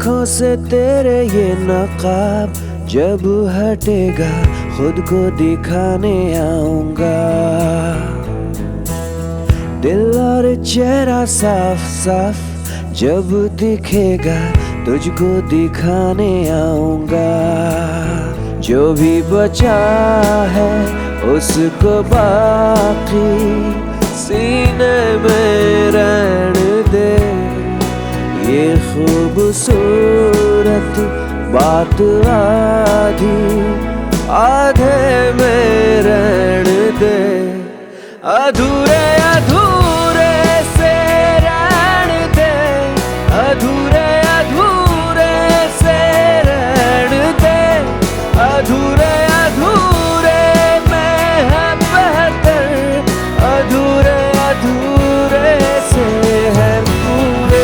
आँखों से तेरे ये नकाब जब हटेगा खुद को दिखाने आऊंगा। दिल और चेहरा साफ साफ जब दिखेगा तुझको दिखाने आऊंगा। जो भी बचा है उसको बाकी सीने में रहने दे। ये खूबसूरत बात आधी आधे में रहने दे। अधूरे अधूरे से रहने दे। अधूरे अधूरे से रहने दे। अधूरे अधूरे में है बेहतर। अधूरे अधूरे से है पूरे।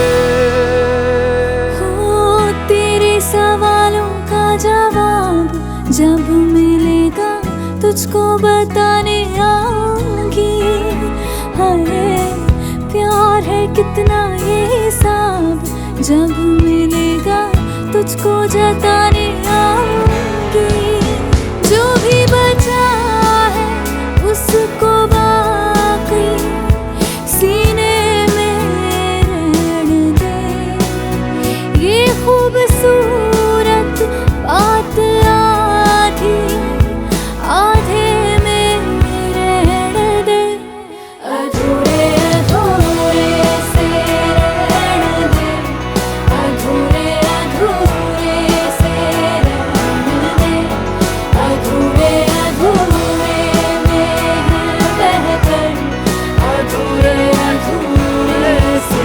हो तेरे सवालों का जवाब जब मिलेगा तुझको बताने आऊंगी। हाय प्यार है कितना ये हिसाब जब मिलेगा तुझको जताने आऊंगी। जो भी बचा है उसको बाकी सीने में रहने दे। ये खूबसूरत बात आधी आधे में रहने दे। अधूरे अधूरे से रहने दे। अधूरे अधूरे से रहने दे। अधूरे अधूरे में है बेहतर। अधूरे अधूरे से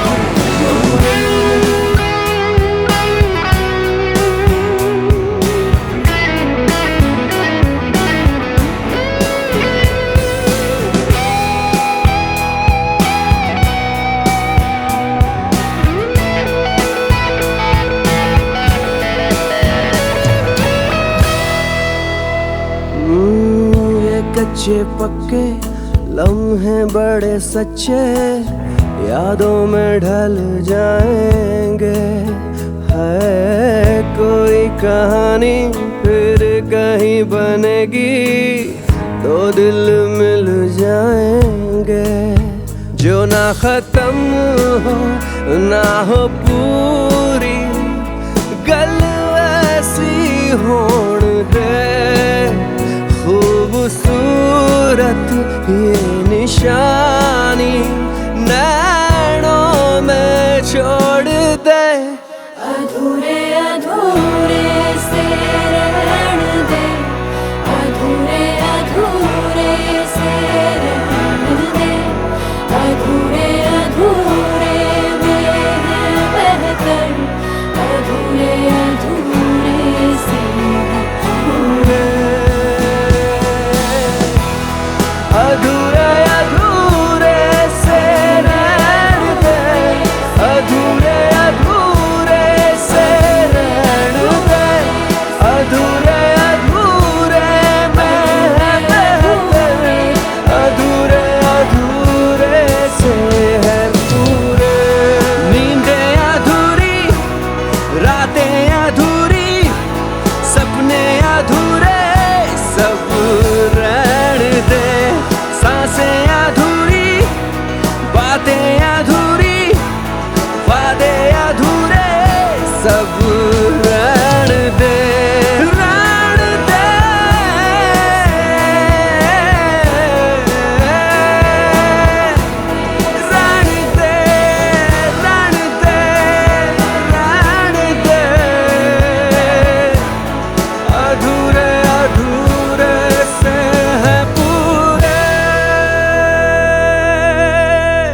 ये कच्चे पक्के लम्हे बड़े सच्चे यादों में ढल जाएंगे। है कोई कहानी फिर कहीं बनेगी तो दिल मिल जाएंगे। जो ना खत्म हो ना हो पूरी गल ऐसी होण दे। खूबसूरत ये निशानी नैनों में छोड़ दे। अधूरे अधूरे से रहने दे। अधूरे अधूरे से रहने दे। अधूरे अधूरे में है बेहतर। अधूरे अधूरे से पूरे। अधूरे अधूरे से रहने दे। अधूरे अधूरे से रहने दे। अधूरे अधूरे में है बेहतर। अधूरे अधूरे से है पूरे। नींदें अधूरी रातें अधूरी सपने अधूरे सब रहने दे। सांसें अधूरी बातें अधूरी वादे अधूरे सब